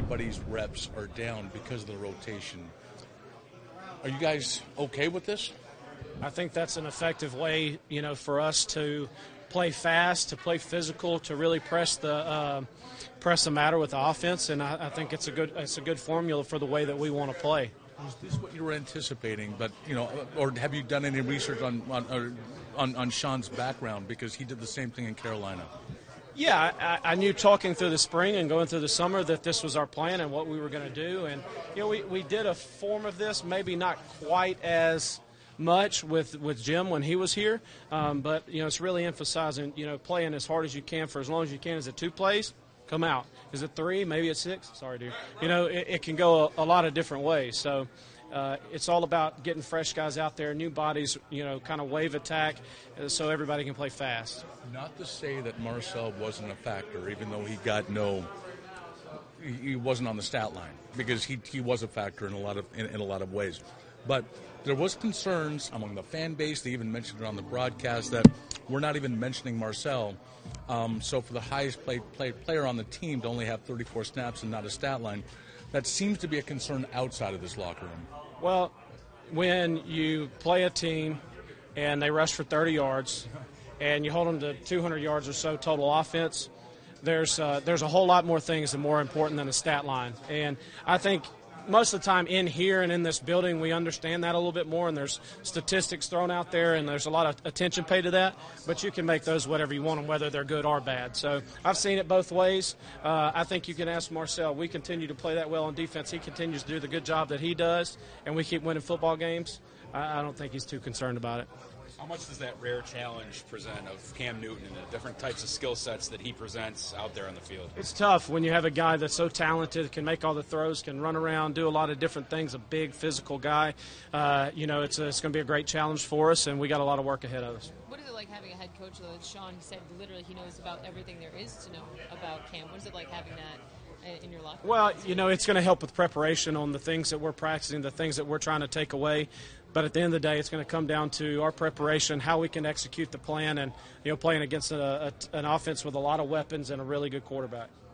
everybody's reps are down because of the rotation. Are you guys okay with this? I think that's an effective way, for us to play fast, to play physical, to really press the matter with the offense, and I think it's a good formula for the way that we want to play. Is this what you were anticipating? But or have you done any research on Sean's background, because he did the same thing in Carolina? Yeah, I knew talking through the spring and going through the summer that this was our plan and what we were going to do. And, we did a form of this, maybe not quite as much with Jim when he was here. But, it's really emphasizing, playing as hard as you can for as long as you can. Is it 2 plays? Come out. Is it 3? Maybe it's 6? Sorry, dude. It can go a lot of different ways. So it's all about getting fresh guys out there, new bodies, kind of wave attack so everybody can play fast. Not to say that Marcel wasn't a factor, even though he wasn't on the stat line, because he was a factor in a lot of ways. But there was concerns among the fan base. They even mentioned it on the broadcast that we're not even mentioning Marcel. So for the highest player on the team to only have 34 snaps and not a stat line, that seems to be a concern outside of this locker room. Well, when you play a team and they rush for 30 yards and you hold them to 200 yards or so total offense, there's a whole lot more things that are more important than a stat line. And I think most of the time in here and in this building, we understand that a little bit more, and there's statistics thrown out there, and there's a lot of attention paid to that, but you can make those whatever you want them, whether they're good or bad. So I've seen it both ways. I think you can ask Marcel. We continue to play that well on defense. He continues to do the good job that he does, and we keep winning football games. I don't think he's too concerned about it. How much does that rare challenge present of Cam Newton and the different types of skill sets that he presents out there on the field? It's tough when you have a guy that's so talented, can make all the throws, can run around, do a lot of different things, a big physical guy. It's going to be a great challenge for us, and we got a lot of work ahead of us. What is it like having a head coach, though, that Sean said literally he knows about everything there is to know about Cam? What is it like having that in your locker room? Well, it's going to help with preparation on the things that we're practicing, the things that we're trying to take away. But at the end of the day, it's going to come down to our preparation, how we can execute the plan, and playing against an offense with a lot of weapons and a really good quarterback.